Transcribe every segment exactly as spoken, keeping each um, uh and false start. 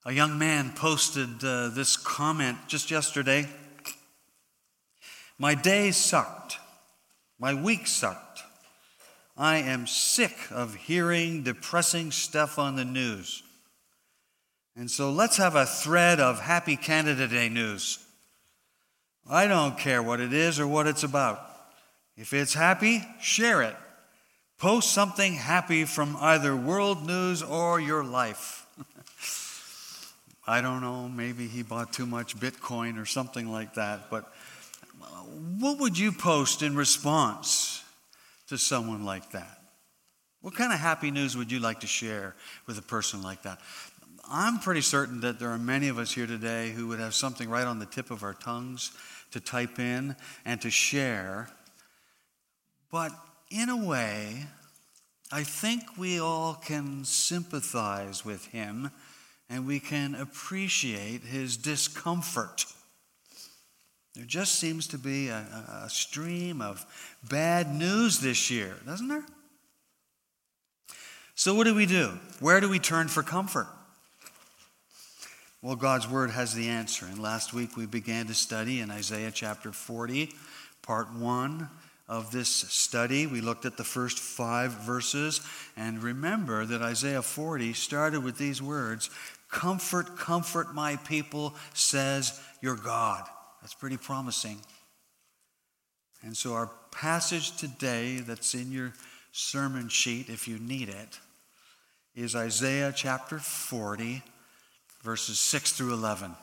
A young man posted uh, this comment just yesterday. My day sucked. My week sucked. I am sick of hearing depressing stuff on the news. And so let's have a thread of Happy Canada Day news. I don't care what it is or what it's about. If it's happy, share it. Post something happy from either world news or your life. I don't know, maybe he bought too much Bitcoin or something like that, but what would you post in response to someone like that? What kind of happy news would you like to share with a person like that? I'm pretty certain that there are many of us here today who would have something right on the tip of our tongues to type in and to share. But in a way, I think we all can sympathize with him and we can appreciate his discomfort. There just seems to be a, a stream of bad news this year, doesn't there? So what do we do? Where do we turn for comfort? Well, God's Word has the answer. And last week we began to study in Isaiah chapter forty, part one of this study. We looked at the first five verses. And remember that Isaiah forty started with these words, "Comfort, comfort my people, says your God." That's pretty promising. And so our passage today that's in your sermon sheet, if you need it, is Isaiah chapter forty, verses six through eleven.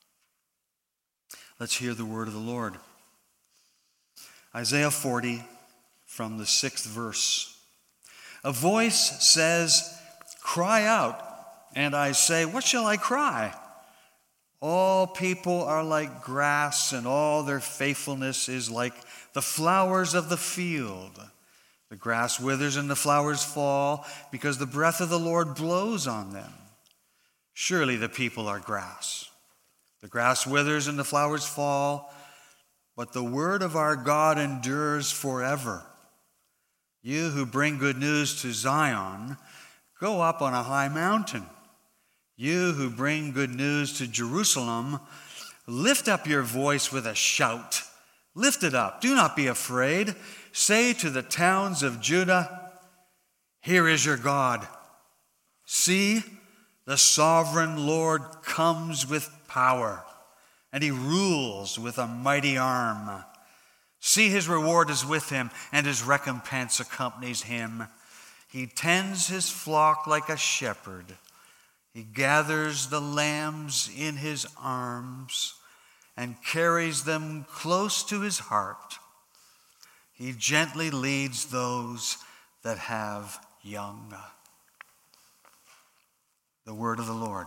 Let's hear the word of the Lord. Isaiah forty, from the sixth verse. A voice says, "Cry out." And I say, "What shall I cry?" All people are like grass, and all their faithfulness is like the flowers of the field. The grass withers and the flowers fall, because the breath of the Lord blows on them. Surely the people are grass. The grass withers and the flowers fall, but the word of our God endures forever. You who bring good news to Zion, go up on a high mountain. You who bring good news to Jerusalem, lift up your voice with a shout. Lift it up. Do not be afraid. Say to the towns of Judah, "Here is your God. See, the sovereign Lord comes with power, and he rules with a mighty arm. See, his reward is with him, and his recompense accompanies him. He tends his flock like a shepherd. He gathers the lambs in his arms and carries them close to his heart. He gently leads those that have young." The word of the Lord.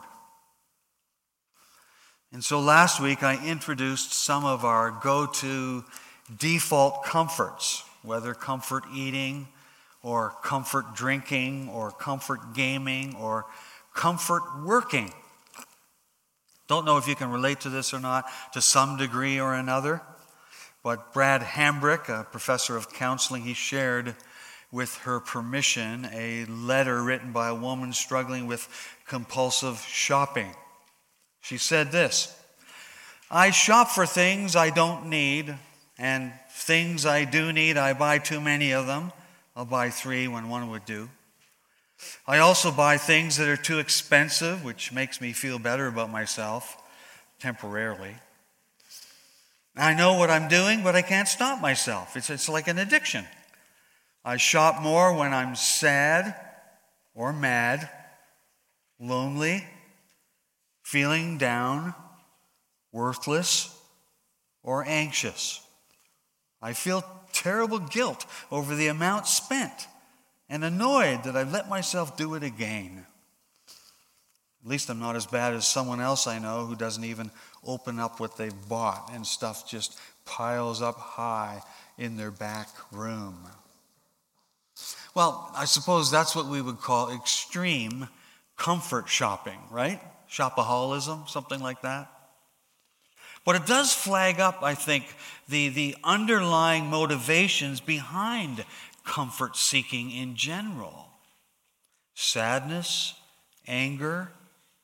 And so last week I introduced some of our go-to default comforts, whether comfort eating or comfort drinking or comfort gaming or comfort working. Don't know if you can relate to this or not to some degree or another, but Brad Hambrick, a professor of counseling, he shared with her permission a letter written by a woman struggling with compulsive shopping. She said this, "I shop for things I don't need, and things I do need, I buy too many of them. I'll buy three when one would do. I also buy things that are too expensive, which makes me feel better about myself, temporarily. I know what I'm doing, but I can't stop myself. It's, it's like an addiction. I shop more when I'm sad or mad, lonely, feeling down, worthless, or anxious. I feel terrible guilt over the amount spent and annoyed that I've let myself do it again. At least I'm not as bad as someone else I know who doesn't even open up what they've bought and stuff just piles up high in their back room." Well, I suppose that's what we would call extreme comfort shopping, right? Shopaholism, something like that. But it does flag up, I think, the, the underlying motivations behind comfort seeking in general. Sadness, anger,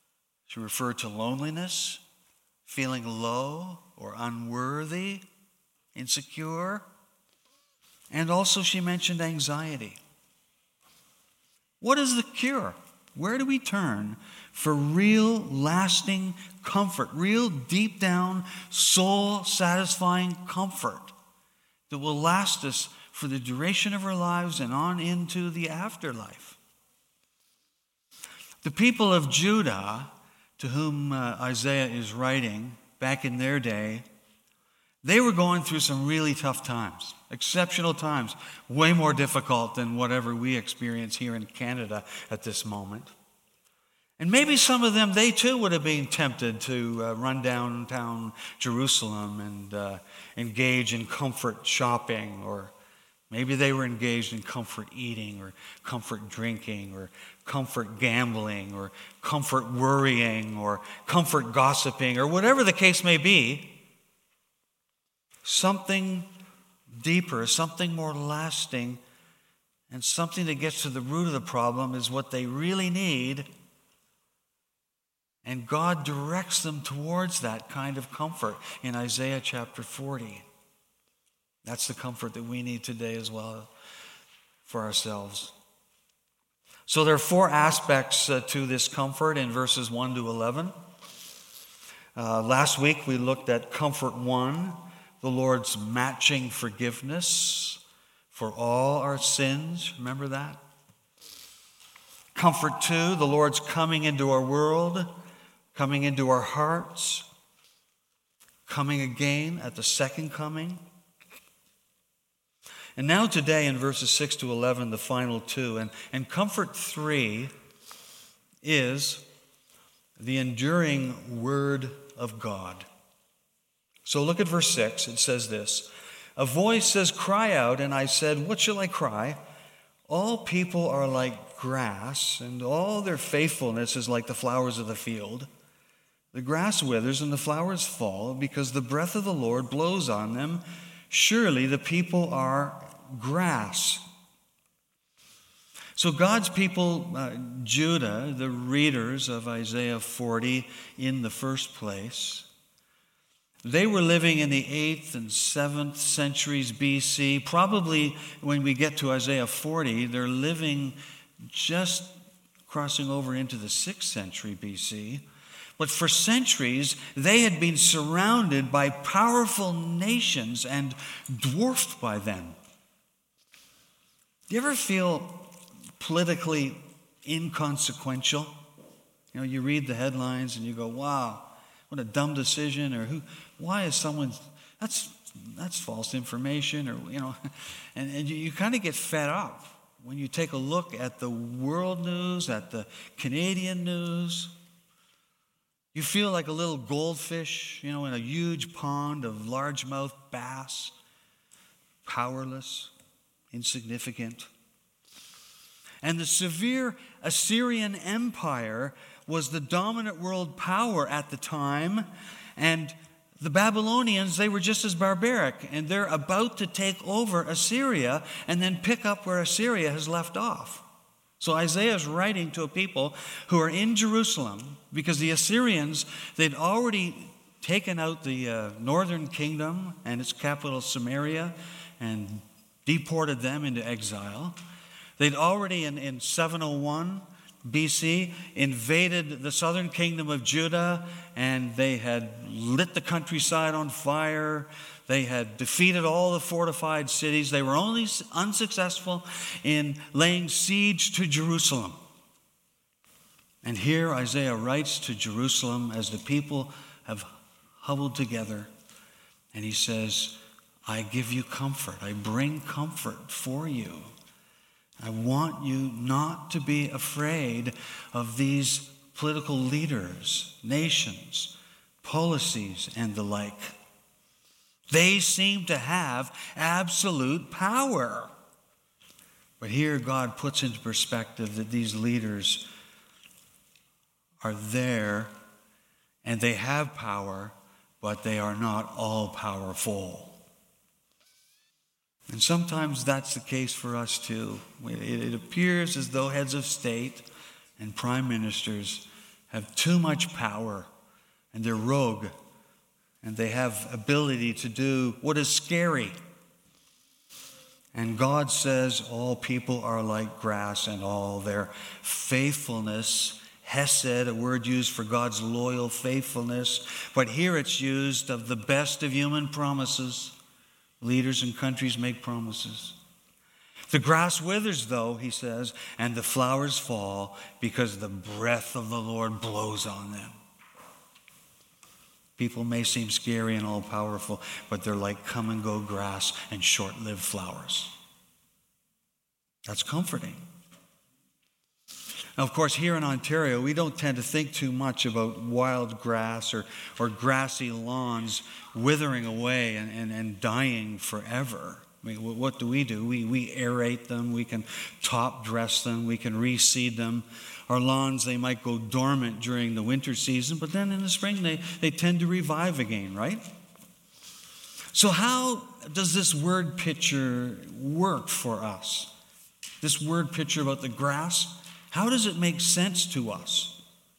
She referred to loneliness, feeling low or unworthy, insecure. And also she mentioned anxiety. What is the cure? Where do we turn for real, lasting comfort, real deep down, soul-satisfying comfort that will last us for the duration of our lives and on into the afterlife? The people of Judah, to whom uh, Isaiah is writing back in their day, they were going through some really tough times, exceptional times, way more difficult than whatever we experience here in Canada at this moment. And maybe some of them, they too would have been tempted to uh, run downtown Jerusalem and uh, engage in comfort shopping, or maybe they were engaged in comfort eating or comfort drinking or comfort gambling or comfort worrying or comfort gossiping or whatever the case may be. Something deeper, something more lasting, and something that gets to the root of the problem is what they really need. And God directs them towards that kind of comfort in Isaiah chapter forty. That's the comfort that we need today as well for ourselves. So there are four aspects uh, to this comfort in verses one to eleven. Uh, last week we looked at comfort one, the Lord's matching forgiveness for all our sins. Remember that? Comfort two, the Lord's coming into our world, coming into our hearts, coming again at the second coming. And now today in verses six to eleven, the final two. And, and comfort three is the enduring word of God. So look at verse six. It says this: "A voice says, 'Cry out.' And I said, 'What shall I cry?' All people are like grass, and all their faithfulness is like the flowers of the field. The grass withers and the flowers fall, because the breath of the Lord blows on them. Surely the people are grass." So God's people, uh, Judah, the readers of Isaiah forty in the first place, they were living in the eighth and seventh centuries B C. Probably when we get to Isaiah forty, they're living just crossing over into the sixth century B C. But for centuries, they had been surrounded by powerful nations and dwarfed by them. Do you ever feel politically inconsequential? You know, you read the headlines and you go, wow, what a dumb decision, or who, why is someone, that's that's false information, or, you know, and, and you, you kind of get fed up when you take a look at the world news, at the Canadian news. You feel like a little goldfish, you know, in a huge pond of largemouth bass, powerless, insignificant. And the severe Assyrian Empire was the dominant world power at the time, and the Babylonians, they were just as barbaric, and they're about to take over Assyria and then pick up where Assyria has left off. So Isaiah is writing to a people who are in Jerusalem because the Assyrians, they'd already taken out the uh, northern kingdom and its capital Samaria and deported them into exile. They'd already in, in seven oh one B C invaded the southern kingdom of Judah, and they had lit the countryside on fire. They had defeated all the fortified cities. They were only unsuccessful in laying siege to Jerusalem. And here Isaiah writes to Jerusalem as the people have huddled together, and he says, I give you comfort. I bring comfort for you. I want you not to be afraid of these political leaders, nations, policies, and the like. They seem to have absolute power. But here God puts into perspective that these leaders are there and they have power, but they are not all powerful. And sometimes that's the case for us too. It appears as though heads of state and prime ministers have too much power, and they're rogue, and they have ability to do what is scary. And God says all people are like grass, and all their faithfulness, hesed, a word used for God's loyal faithfulness, but here it's used of the best of human promises. Leaders and countries make promises. The grass withers, though, he says, and the flowers fall because the breath of the Lord blows on them. People may seem scary and all-powerful, but they're like come-and-go grass and short-lived flowers. That's comforting. Now, of course, here in Ontario, we don't tend to think too much about wild grass or, or grassy lawns withering away and, and, and dying forever. I mean, what do we do? We, we aerate them. We can top dress them. We can reseed them. Our lawns, they might go dormant during the winter season, but then in the spring, they, they tend to revive again, right? So how does this word picture work for us? This word picture about the grass, how does it make sense to us?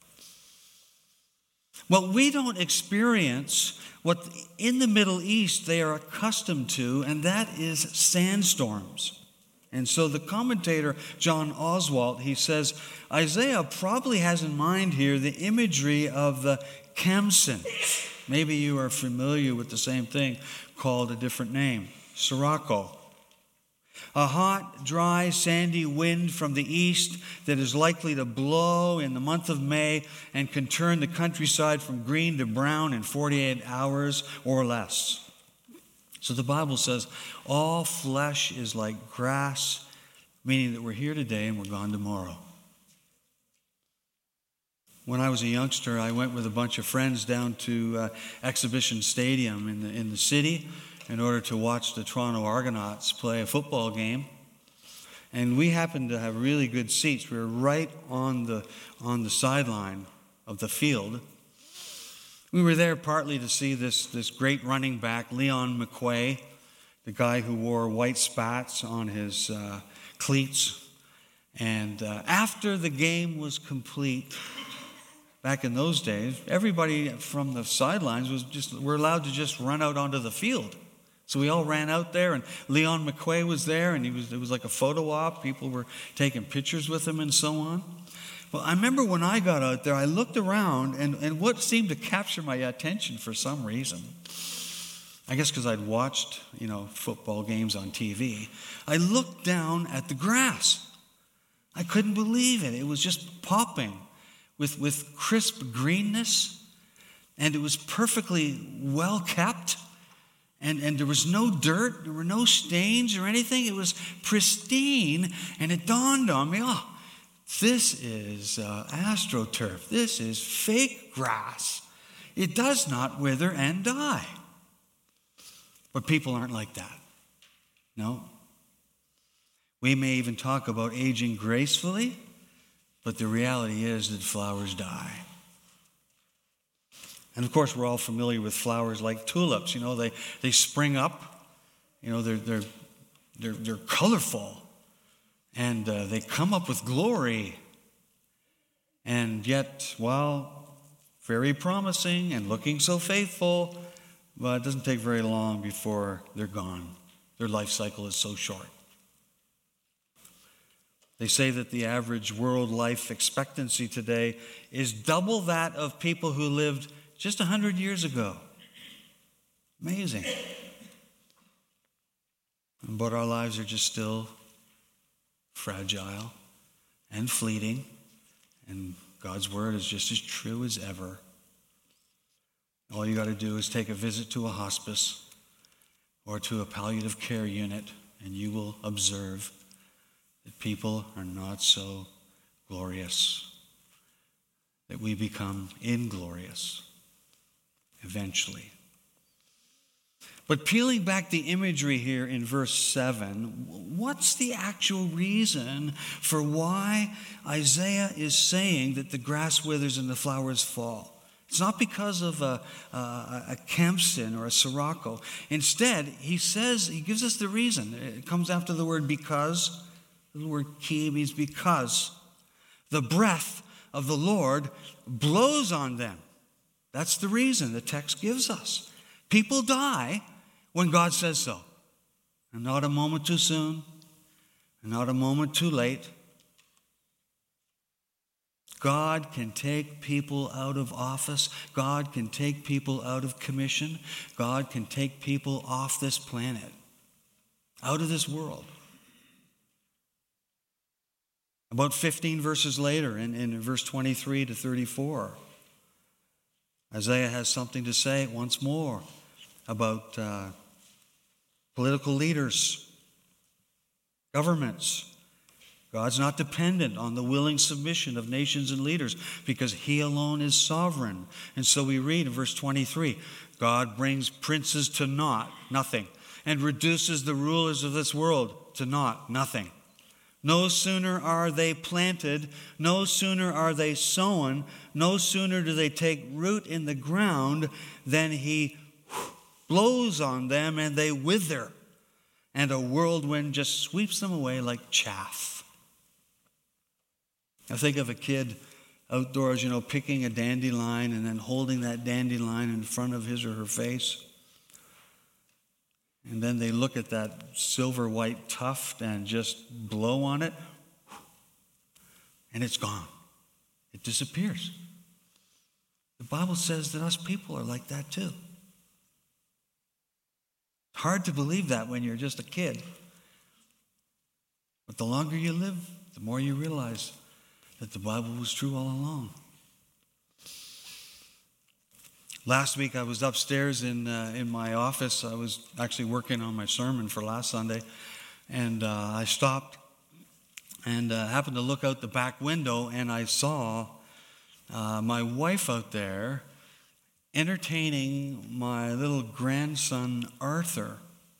Well, we don't experience what in the Middle East they are accustomed to, and that is sandstorms. And so the commentator, John Oswalt, he says, Isaiah probably has in mind here the imagery of the Khamsin. Maybe you are familiar with the same thing called a different name, Sirocco. A hot, dry, sandy wind from the east that is likely to blow in the month of May and can turn the countryside from green to brown in forty-eight hours or less. So the Bible says, all flesh is like grass, meaning that we're here today and we're gone tomorrow. When I was a youngster, I went with a bunch of friends down to uh, Exhibition Stadium in the, in the city in order to watch the Toronto Argonauts play a football game. And we happened to have really good seats. We were right on the, on the sideline of the field. We were there partly to see this, this great running back, Leon McQuay, the guy who wore white spats on his uh, cleats. And uh, after the game was complete, back in those days, everybody from the sidelines was just were allowed to just run out onto the field. So we all ran out there, and Leon McQuay was there, and he was it was like a photo op. People were taking pictures with him and so on. Well, I remember when I got out there, I looked around, and, and what seemed to capture my attention for some reason, I guess because I'd watched, you know, football games on T V, I looked down at the grass. I couldn't believe it. It was just popping with, with crisp greenness, and it was perfectly well kept, and, and there was no dirt, there were no stains or anything. It was pristine, and it dawned on me, oh, this is uh, AstroTurf. This is fake grass. It does not wither and die. But people aren't like that. No. We may even talk about aging gracefully, but the reality is that flowers die. And of course, we're all familiar with flowers like tulips. You know, they, they spring up. You know, they're, they're, they're, they're colorful. And uh, they come up with glory. And yet, well, very promising and looking so faithful, but it doesn't take very long before they're gone. Their life cycle is so short. They say that the average world life expectancy today is double that of people who lived just one hundred years ago. Amazing. But our lives are just still fragile and fleeting, and God's word is just as true as ever. All you got to do is take a visit to a hospice or to a palliative care unit, and you will observe that people are not so glorious, that we become inglorious eventually. But peeling back the imagery here in verse seven, what's the actual reason for why Isaiah is saying that the grass withers and the flowers fall? It's not because of a, a, a Khamsin or a Sirocco. Instead, he says, he gives us the reason. It comes after the word because. The word ki means because. The breath of the Lord blows on them. That's the reason the text gives us. People die when God says so. And not a moment too soon, and not a moment too late. God can take people out of office. God can take people out of commission. God can take people off this planet, out of this world. About fifteen verses later, in, in verse twenty-three to thirty-four, Isaiah has something to say once more about uh, political leaders, governments. God's not dependent on the willing submission of nations and leaders because he alone is sovereign. And so we read in verse twenty-three, God brings princes to naught, nothing, and reduces the rulers of this world to naught, nothing. No sooner are they planted, no sooner are they sown, no sooner do they take root in the ground than he blows on them and they wither, and a whirlwind just sweeps them away like chaff. I think of a kid outdoors, you know, picking a dandelion and then holding that dandelion in front of his or her face. And then they look at that silver white tuft and just blow on it, and it's gone. It disappears. The Bible says that us people are like that too. Hard to believe that when you're just a kid. But the longer you live, the more you realize that the Bible was true all along. Last week I was upstairs in uh, in my office. I was actually working on my sermon for last Sunday, and uh, I stopped and uh, happened to look out the back window, and I saw uh, my wife out there entertaining my little grandson Arthur.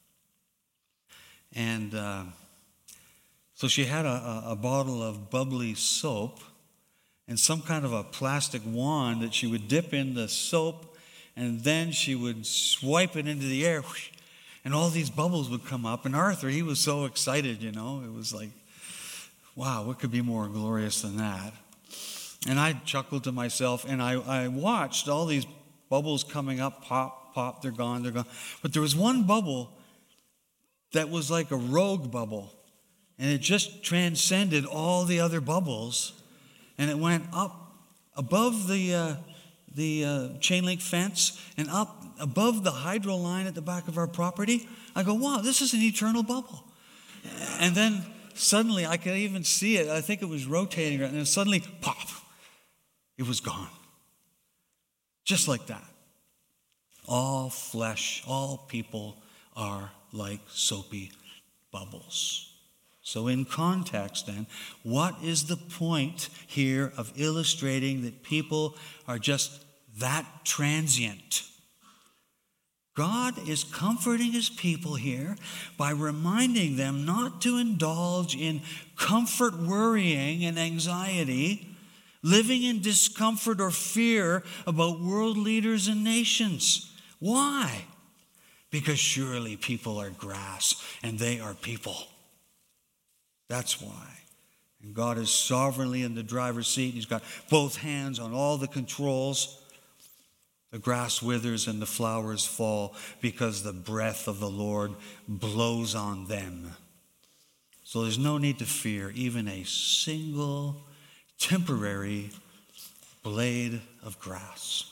And uh, so she had a, a bottle of bubbly soap and some kind of a plastic wand that she would dip in the soap, and then she would swipe it into the air, and all these bubbles would come up. And Arthur, he was so excited, you know. It was like, wow, what could be more glorious than that? And I chuckled to myself, and I, I watched all these bubbles coming up, pop, pop, they're gone, they're gone. But there was one bubble that was like a rogue bubble, and it just transcended all the other bubbles, and it went up above the uh, the uh, chain link fence and up above the hydro line at the back of our property. I go, wow, this is an eternal bubble. And then suddenly I could even see it. I think it was rotating, and then suddenly, pop, it was gone. Just like that. All flesh, all people are like soapy bubbles. So in context then, what is the point here of illustrating that people are just that transient? God is comforting his people here by reminding them not to indulge in comfort worrying and anxiety, living in discomfort or fear about world leaders and nations. Why? Because surely people are grass and they are people. That's why. And God is sovereignly in the driver's seat. He's got both hands on all the controls. The grass withers and the flowers fall because the breath of the Lord blows on them. So there's no need to fear even a single temporary blade of grass.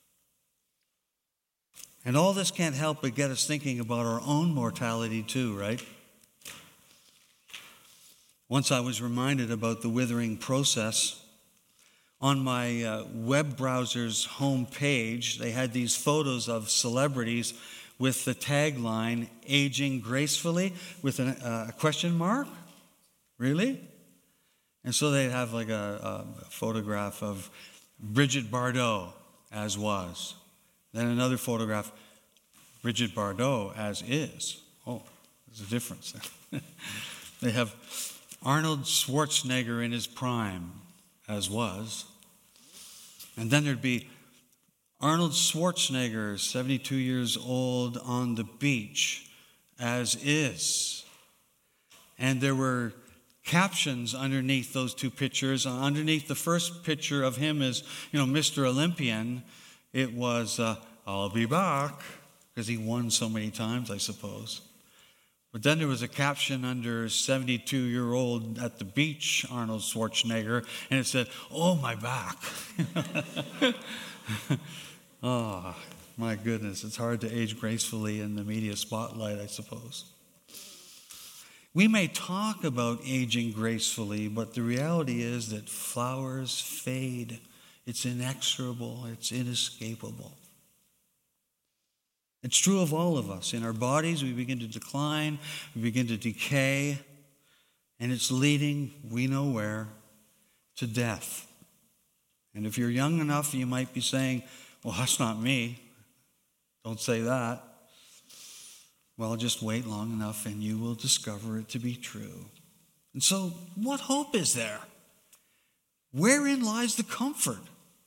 And all this can't help but get us thinking about our own mortality too, right? Once I was reminded about the withering process. On my uh, web browser's home page, they had these photos of celebrities with the tagline, aging gracefully, with an, uh, a question mark. Really? And so they'd have like a, a photograph of Brigitte Bardot as was. Then another photograph, Brigitte Bardot as is. Oh, there's a difference. They have Arnold Schwarzenegger in his prime, as was. And then there'd be Arnold Schwarzenegger, seventy-two years old, on the beach, as is. And there were captions underneath those two pictures. Uh, underneath the first picture of him as, you know, Mister Olympian, it was, uh, I'll be back, because he won so many times, I suppose. But then there was a caption under seventy-two-year-old at the beach, Arnold Schwarzenegger, and it said, oh, my back. Oh, my goodness, it's hard to age gracefully in the media spotlight, I suppose. We may talk about aging gracefully, but the reality is that flowers fade. It's inexorable. It's inescapable. It's true of all of us. In our bodies, we begin to decline, we begin to decay, and it's leading, we know where, to death. And if you're young enough, you might be saying, well, that's not me. Don't say that. Well, just wait long enough and you will discover it to be true. And so, what hope is there? Wherein lies the comfort?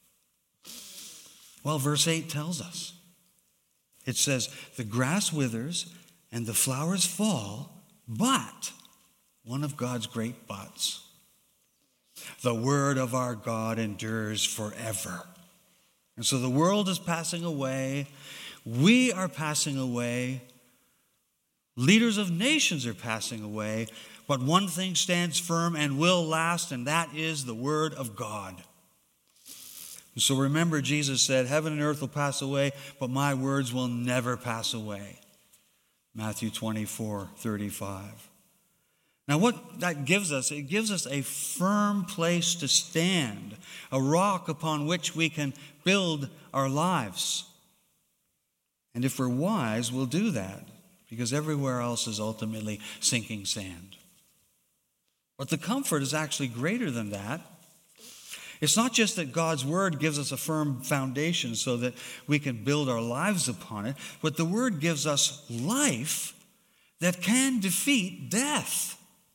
Well, verse eight tells us. It says, the grass withers and the flowers fall, but, one of God's great buts, the word of our God endures forever. And so the world is passing away. We are passing away. Leaders of nations are passing away. But one thing stands firm and will last, and that is the word of God. And so remember, Jesus said, heaven and earth will pass away, but my words will never pass away. Matthew twenty-four thirty-five. Now what that gives us, it gives us a firm place to stand, a rock upon which we can build our lives. And if we're wise, we'll do that, because everywhere else is ultimately sinking sand. But the comfort is actually greater than that. It's not just that God's word gives us a firm foundation so that we can build our lives upon it, but the word gives us life that can defeat death.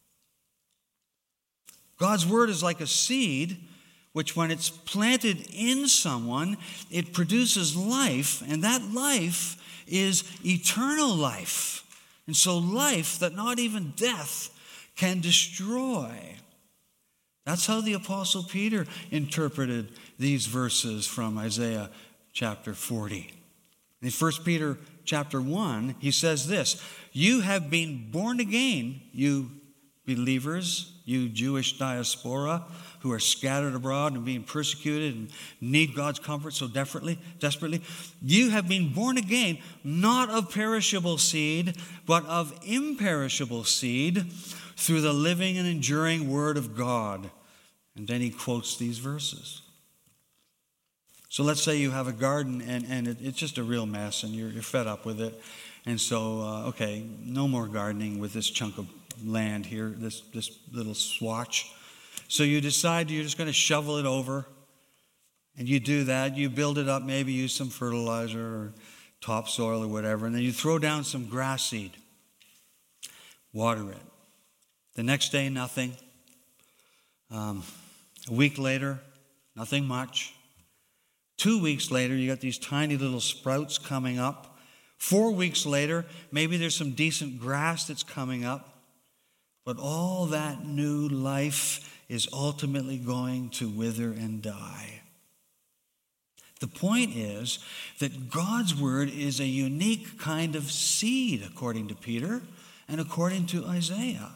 God's word is like a seed which, when it's planted in someone, it produces life, and that life is eternal life. And so life that not even death can destroy. That's how the Apostle Peter interpreted these verses from Isaiah chapter forty. In First Peter chapter one, he says this, you have been born again, you believers, you Jewish diaspora who are scattered abroad and being persecuted and need God's comfort so desperately, desperately. You have been born again, not of perishable seed, but of imperishable seed, through the living and enduring word of God. And then he quotes these verses. So let's say you have a garden and, and it, it's just a real mess and you're, you're fed up with it. And so, uh, okay, no more gardening with this chunk of land here, this, this little swatch. So you decide you're just going to shovel it over. And you do that. You build it up, maybe use some fertilizer or topsoil or whatever. And then you throw down some grass seed. Water it. The next day, nothing. Um, a week later, nothing much. Two weeks later, you got these tiny little sprouts coming up. Four weeks later, maybe there's some decent grass that's coming up. But all that new life is ultimately going to wither and die. The point is that God's word is a unique kind of seed, according to Peter and according to Isaiah.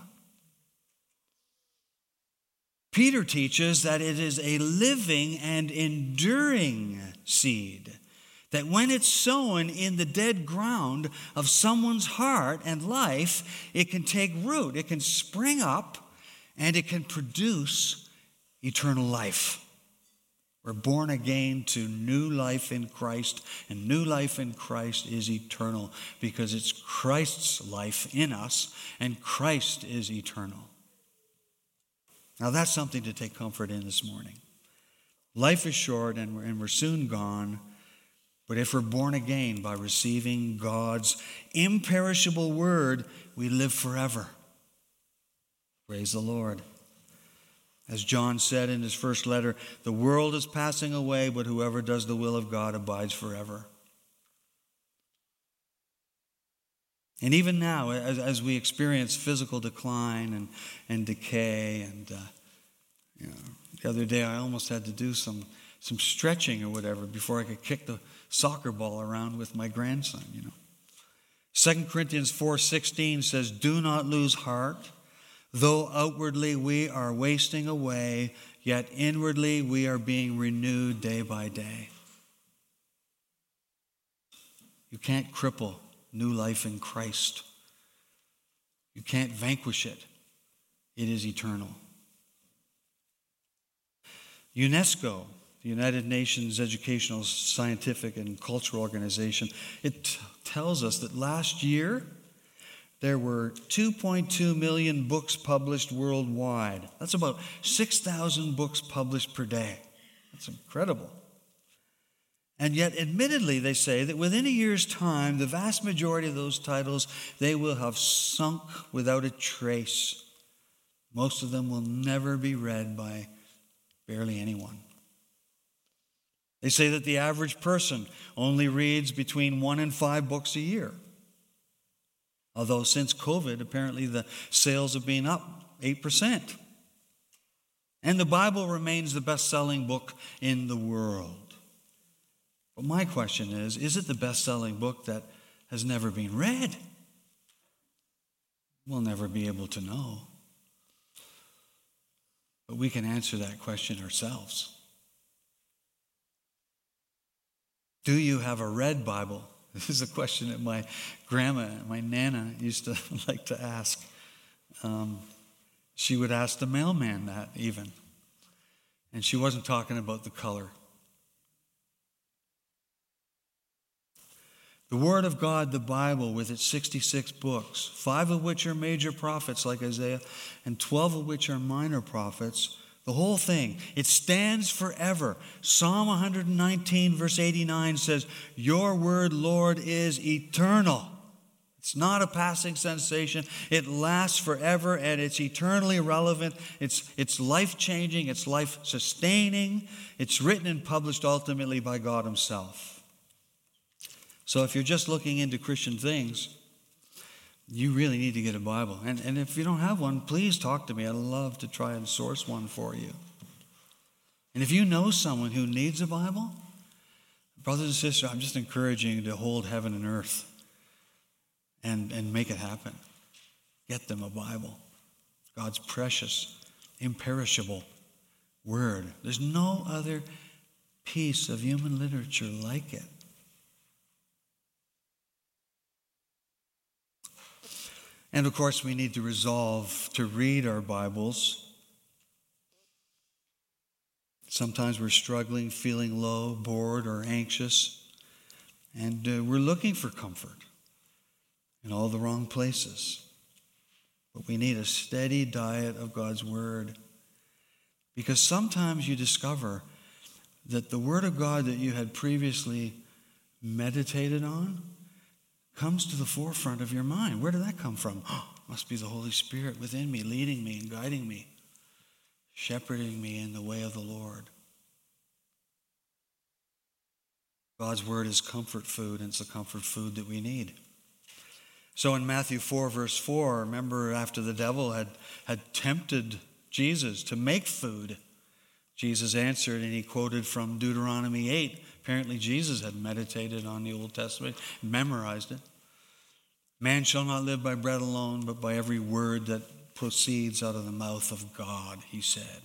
Peter teaches that it is a living and enduring seed, that when it's sown in the dead ground of someone's heart and life, it can take root, it can spring up, and it can produce eternal life. We're born again to new life in Christ, and new life in Christ is eternal because it's Christ's life in us, and Christ is eternal. Now that's something to take comfort in this morning. Life is short and we're, and we're soon gone, but if we're born again by receiving God's imperishable word, we live forever. Praise the Lord. As John said in his first letter, the world is passing away, but whoever does the will of God abides forever. And even now, as, as we experience physical decline and, and decay, and uh, you know, the other day I almost had to do some, some stretching or whatever before I could kick the soccer ball around with my grandson, you know. Second Corinthians four sixteen says, "Do not lose heart. Though outwardly we are wasting away, yet inwardly we are being renewed day by day." You can't cripple new life in Christ. You can't vanquish it. It is eternal. UNESCO, the United Nations Educational, Scientific, and Cultural Organization, it t- tells us that last year there were two point two million books published worldwide. That's about six thousand books published per day. That's incredible. And yet, admittedly, they say that within a year's time, the vast majority of those titles, they will have sunk without a trace. Most of them will never be read by barely anyone. They say that the average person only reads between one and five books a year. Although since COVID, apparently the sales have been up eight percent. And the Bible remains the best-selling book in the world. But my question is, is it the best-selling book that has never been read? We'll never be able to know. But we can answer that question ourselves. Do you have a red Bible? This is a question that my grandma, my Nana, used to like to ask. Um, she would ask the mailman that even. And she wasn't talking about the color. The Word of God, the Bible, with its sixty-six books, five of which are major prophets like Isaiah, and twelve of which are minor prophets, the whole thing, it stands forever. Psalm one nineteen, verse eighty-nine says, "Your word, Lord, is eternal." It's not a passing sensation. It lasts forever, and it's eternally relevant. It's, it's life-changing. It's life-sustaining. It's written and published ultimately by God Himself. So if you're just looking into Christian things, you really need to get a Bible. And, and if you don't have one, please talk to me. I'd love to try and source one for you. And if you know someone who needs a Bible, brothers and sisters, I'm just encouraging you to hold heaven and earth and, and make it happen. Get them a Bible. God's precious, imperishable Word. There's no other piece of human literature like it. And of course, we need to resolve to read our Bibles. Sometimes we're struggling, feeling low, bored, or anxious, and uh, we're looking for comfort in all the wrong places. But we need a steady diet of God's Word, because sometimes you discover that the Word of God that you had previously meditated on comes to the forefront of your mind. Where did that come from? Oh, must be the Holy Spirit within me, leading me and guiding me, shepherding me in the way of the Lord. God's Word is comfort food, and it's the comfort food that we need. So in Matthew four, verse four, remember after the devil had, had tempted Jesus to make food, Jesus answered, and he quoted from Deuteronomy eight. Apparently Jesus had meditated on the Old Testament, memorized it. "Man shall not live by bread alone, but by every word that proceeds out of the mouth of God," he said.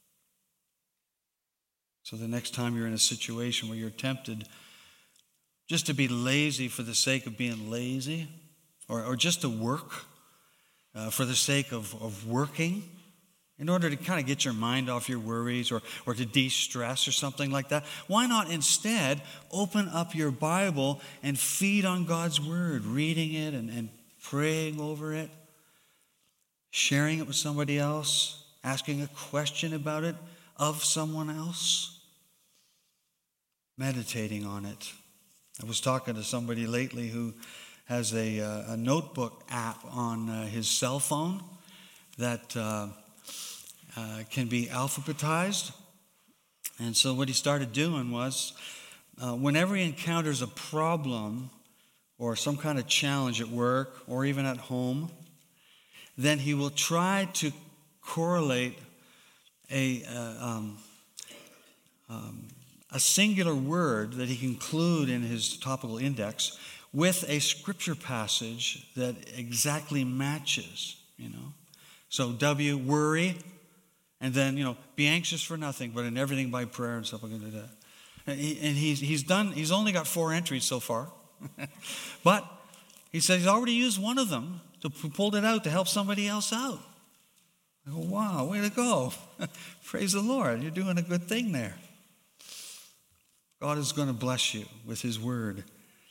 So the next time you're in a situation where you're tempted just to be lazy for the sake of being lazy, or, or just to work uh, for the sake of, of working, in order to kind of get your mind off your worries, or, or to de-stress or something like that, why not instead open up your Bible and feed on God's Word, reading it and, and praying over it, sharing it with somebody else, asking a question about it of someone else, meditating on it. I was talking to somebody lately who has a, uh, a notebook app on uh, his cell phone that uh, uh, can be alphabetized. And so what he started doing was, uh, whenever he encounters a problem or some kind of challenge at work or even at home, then he will try to correlate a, uh, um, um, a singular word that he can include in his topical index with a scripture passage that exactly matches, you know. So W, worry, and then, you know, be anxious for nothing, but in everything by prayer and stuff like that. And, he, and he's, he's done, he's only got four entries so far. But he said he's already used one of them to pull it out to help somebody else out. I go, wow, way to go. Praise the Lord. You're doing a good thing there. God is going to bless you with his word.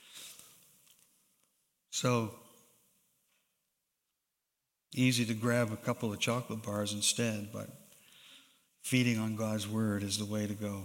So, easy to grab a couple of chocolate bars instead, but feeding on God's word is the way to go.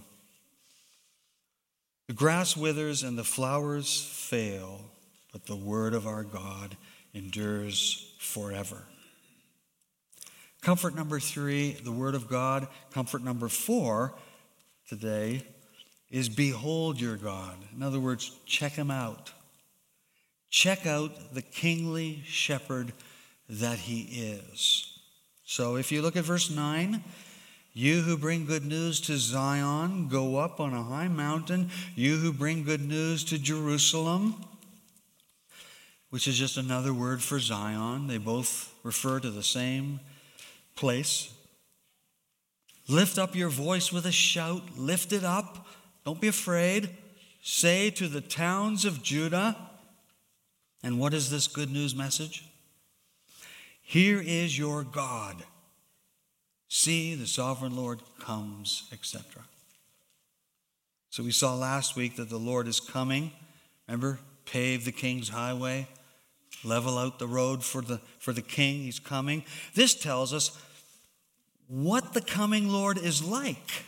The grass withers and the flowers fail, but the word of our God endures forever. Comfort number three, the word of God. Comfort number four today is behold your God. In other words, check him out. Check out the kingly shepherd that he is. So if you look at verse nine, you who bring good news to Zion, go up on a high mountain. You who bring good news to Jerusalem, which is just another word for Zion. They both refer to the same place. Lift up your voice with a shout. Lift it up. Don't be afraid. Say to the towns of Judah. And what is this good news message? Here is your God. See, the sovereign Lord comes, et cetera. So we saw last week that the Lord is coming. Remember, pave the king's highway, level out the road for the, for the king. He's coming. This tells us what the coming Lord is like.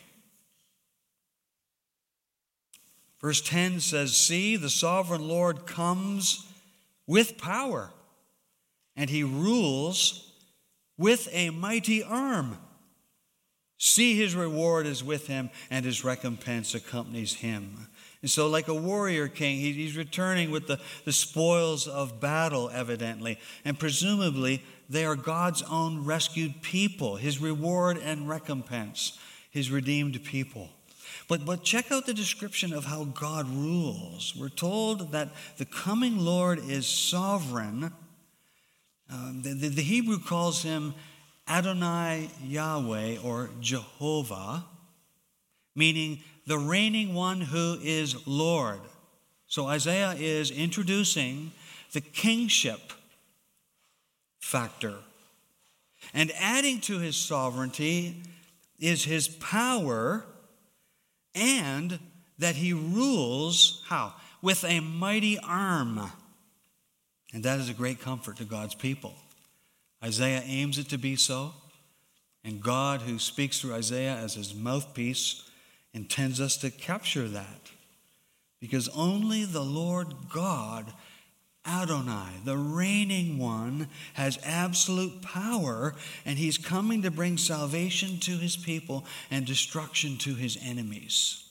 Verse ten says, see, the sovereign Lord comes with power, and he rules with a mighty arm. See, his reward is with him, and his recompense accompanies him. And so like a warrior king, he's returning with the, the spoils of battle, evidently. And presumably, they are God's own rescued people, his reward and recompense, his redeemed people. But, but check out the description of how God rules. We're told that the coming Lord is sovereign. Um, the, the, the Hebrew calls him Adonai Yahweh, or Jehovah, meaning the reigning one who is Lord. So Isaiah is introducing the kingship factor. And adding to his sovereignty is his power, and that he rules, how? With a mighty arm. And that is a great comfort to God's people. Isaiah aims it to be so. And God, who speaks through Isaiah as his mouthpiece, intends us to capture that. Because only the Lord God, Adonai, the reigning one, has absolute power, and he's coming to bring salvation to his people and destruction to his enemies.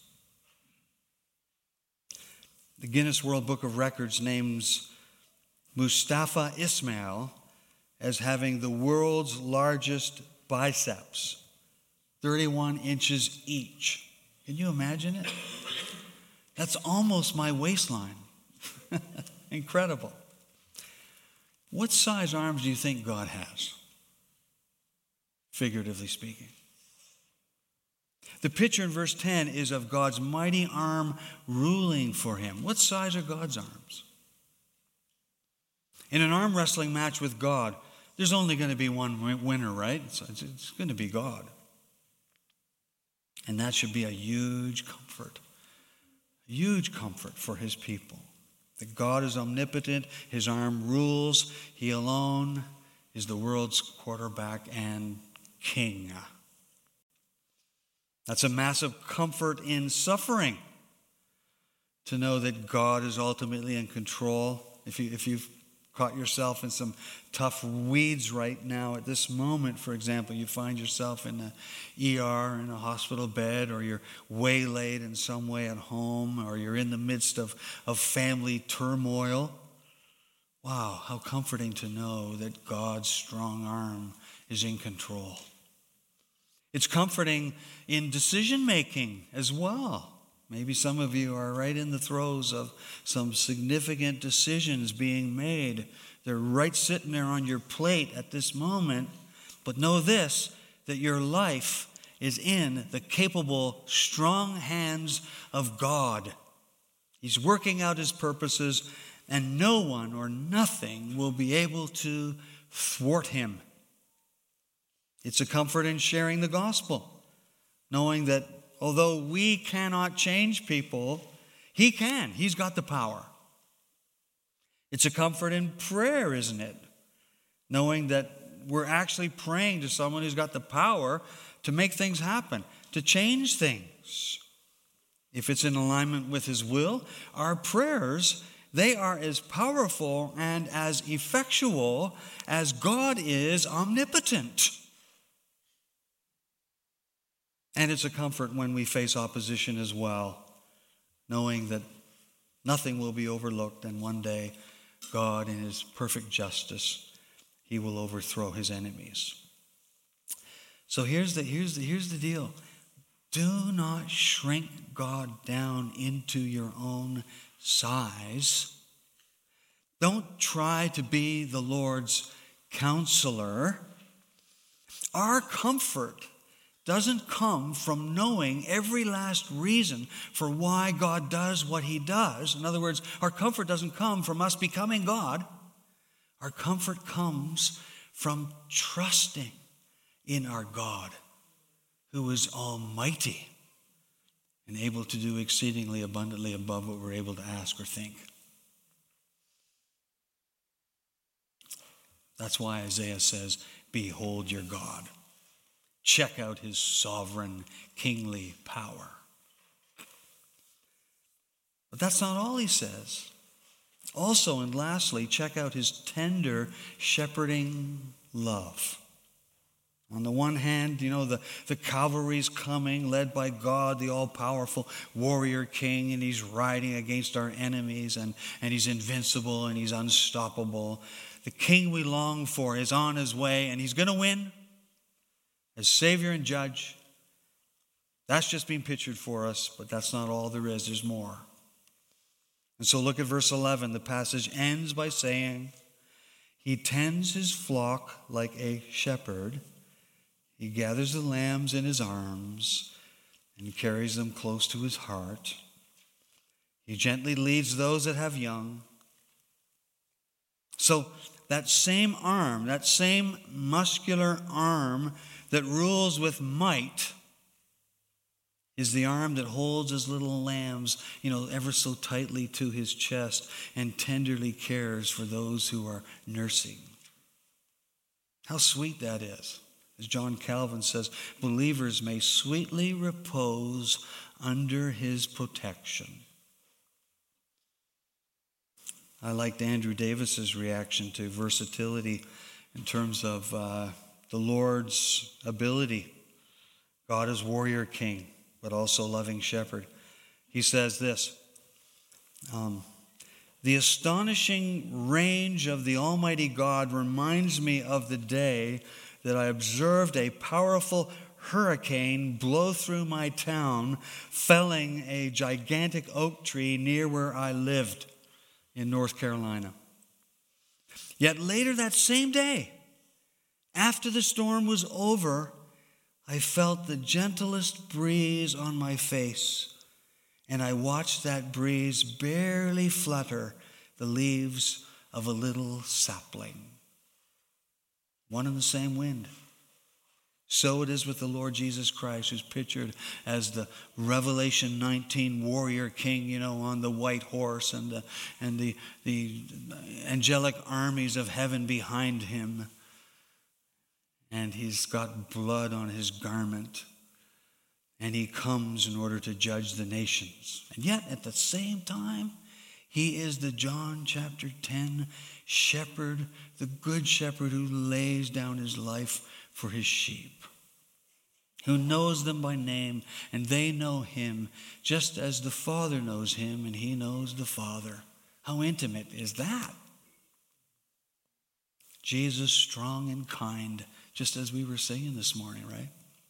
The Guinness World Book of Records names Mustafa Ismail as having the world's largest biceps, thirty-one inches each. Can you imagine it? That's almost my waistline. Incredible. What size arms do you think God has? Figuratively speaking. The picture in verse ten is of God's mighty arm ruling for him. What size are God's arms? In an arm wrestling match with God, there's only going to be one winner, right? It's, it's going to be God. And that should be a huge comfort. A huge comfort for his people. That God is omnipotent, his arm rules, he alone is the world's quarterback and king. That's a massive comfort in suffering, to know that God is ultimately in control. If you, if you've caught yourself in some tough weeds right now at this moment, for example, you find yourself in an E R, in a hospital bed, or you're waylaid in some way at home, or you're in the midst of, of family turmoil. Wow, how comforting to know that God's strong arm is in control. It's comforting in decision-making as well. Maybe some of you are right in the throes of some significant decisions being made. They're right sitting there on your plate at this moment. But know this, that your life is in the capable, strong hands of God. He's working out his purposes, and no one or nothing will be able to thwart him. It's a comfort in sharing the gospel, knowing that although we cannot change people, he can. He's got the power. It's a comfort in prayer, isn't it? Knowing that we're actually praying to someone who's got the power to make things happen, to change things. If it's in alignment with his will, our prayers, they are as powerful and as effectual as God is omnipotent. And it's a comfort when we face opposition as well, knowing that nothing will be overlooked, and one day God, in his perfect justice, he will overthrow his enemies. So here's the, here's the, here's the deal. Do not shrink God down into your own size. Don't try to be the Lord's counselor. Our comfort doesn't come from knowing every last reason for why God does what he does. In other words, our comfort doesn't come from us becoming God. Our comfort comes from trusting in our God, who is almighty and able to do exceedingly abundantly above what we're able to ask or think. That's why Isaiah says, "Behold your God." Check out his sovereign, kingly power. But that's not all he says. Also, and lastly, check out his tender shepherding love. On the one hand, you know, the, the cavalry's coming, led by God, the all-powerful warrior king, and he's riding against our enemies, and, and he's invincible, and he's unstoppable. The king we long for is on his way, and he's going to win as Savior and Judge. That's just being pictured for us, but that's not all there is. There's more. And so look at verse eleven. The passage ends by saying, "He tends his flock like a shepherd. He gathers the lambs in his arms and carries them close to his heart. He gently leads those that have young." So that same arm, that same muscular arm that rules with might is the arm that holds his little lambs, you know, ever so tightly to his chest and tenderly cares for those who are nursing. How sweet that is. As John Calvin says, believers may sweetly repose under his protection. I liked Andrew Davis's reaction to versatility in terms of uh, the Lord's ability. God is warrior king, but also loving shepherd. He says this, um, "The astonishing range of the Almighty God reminds me of the day that I observed a powerful hurricane blow through my town, felling a gigantic oak tree near where I lived in North Carolina. Yet later that same day, after the storm was over, I felt the gentlest breeze on my face, and I watched that breeze barely flutter the leaves of a little sapling." One and the same wind. So it is with the Lord Jesus Christ, who's pictured as the Revelation nineteen warrior king, you know, on the white horse, and the, and the, the angelic armies of heaven behind him. And he's got blood on his garment. And he comes in order to judge the nations. And yet, at the same time, he is the John chapter ten shepherd, the good shepherd who lays down his life for his sheep, who knows them by name, and they know him, just as the Father knows him, and he knows the Father. How intimate is that? Jesus, strong and kind, just as we were singing this morning, right?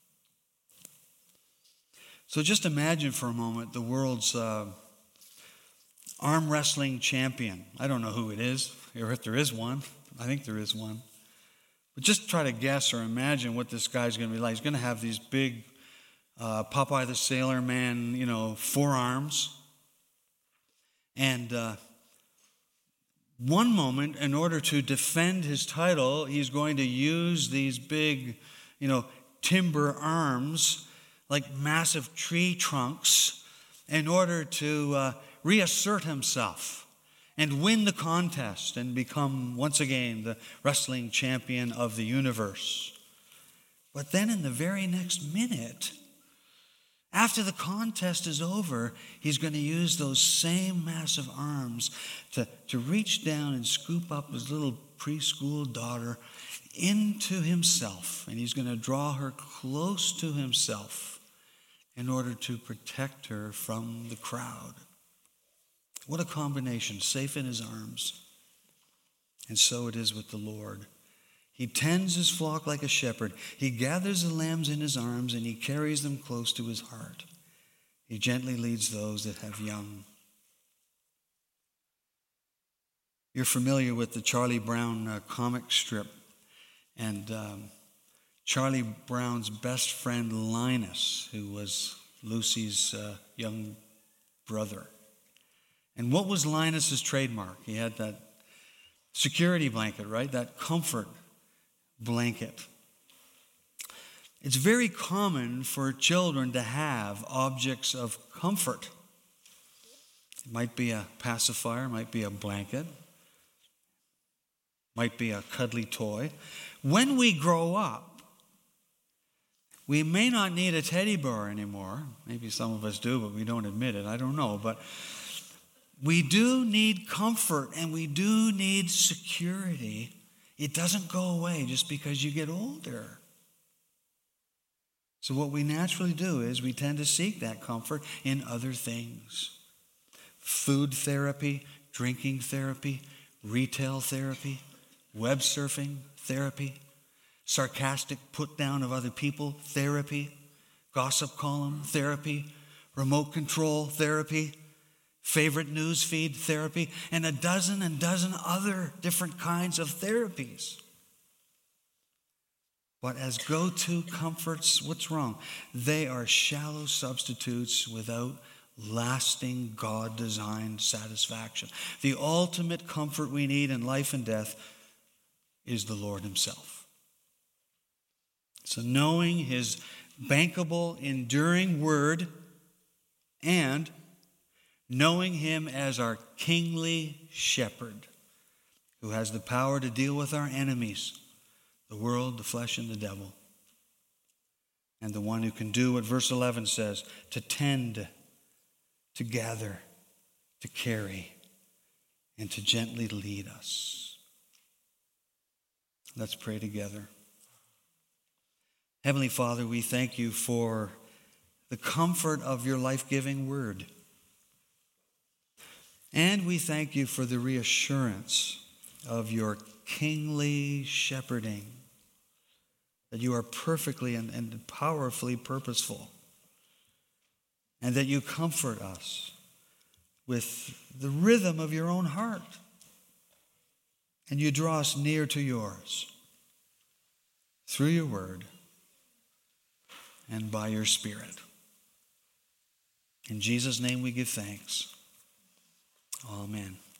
So just imagine for a moment the world's uh, arm wrestling champion. I don't know who it is, or if there is one. I think there is one. But just try to guess or imagine what this guy's going to be like. He's going to have these big uh, Popeye the Sailor Man, you know, forearms. And uh, one moment, in order to defend his title, he's going to use these big, you know, timber arms, like massive tree trunks, in order to uh, reassert himself and win the contest and become once again the wrestling champion of the universe. But then in the very next minute, after the contest is over, he's going to use those same massive arms to, to reach down and scoop up his little preschool daughter into himself. And he's going to draw her close to himself in order to protect her from the crowd. What a combination, safe in his arms. And so it is with the Lord. He tends his flock like a shepherd. He gathers the lambs in his arms and he carries them close to his heart. He gently leads those that have young. You're familiar with the Charlie Brown uh, comic strip. And um, Charlie Brown's best friend Linus, who was Lucy's uh, young brother. And what was Linus's trademark? He had that security blanket, right? That comfort blanket. It's very common for children to have objects of comfort. It might be a pacifier, might be a blanket, might be a cuddly toy. When we grow up, we may not need a teddy bear anymore. Maybe some of us do, but we don't admit it. I don't know. But we do need comfort and we do need security. It doesn't go away just because you get older. So what we naturally do is we tend to seek that comfort in other things. Food therapy, drinking therapy, retail therapy, web surfing therapy, sarcastic put down of other people therapy, gossip column therapy, remote control therapy, favorite news feed therapy, and a dozen and dozen other different kinds of therapies. But as go-to comforts, what's wrong? They are shallow substitutes without lasting God-designed satisfaction. The ultimate comfort we need in life and death is the Lord himself. So knowing his bankable, enduring word and knowing him as our kingly shepherd who has the power to deal with our enemies, the world, the flesh, and the devil. And the one who can do what verse eleven says, to tend, to gather, to carry, and to gently lead us. Let's pray together. Heavenly Father, we thank you for the comfort of your life-giving word. And we thank you for the reassurance of your kingly shepherding, that you are perfectly and, and powerfully purposeful, and that you comfort us with the rhythm of your own heart, and you draw us near to yours through your word and by your Spirit. In Jesus' name we give thanks. Amen.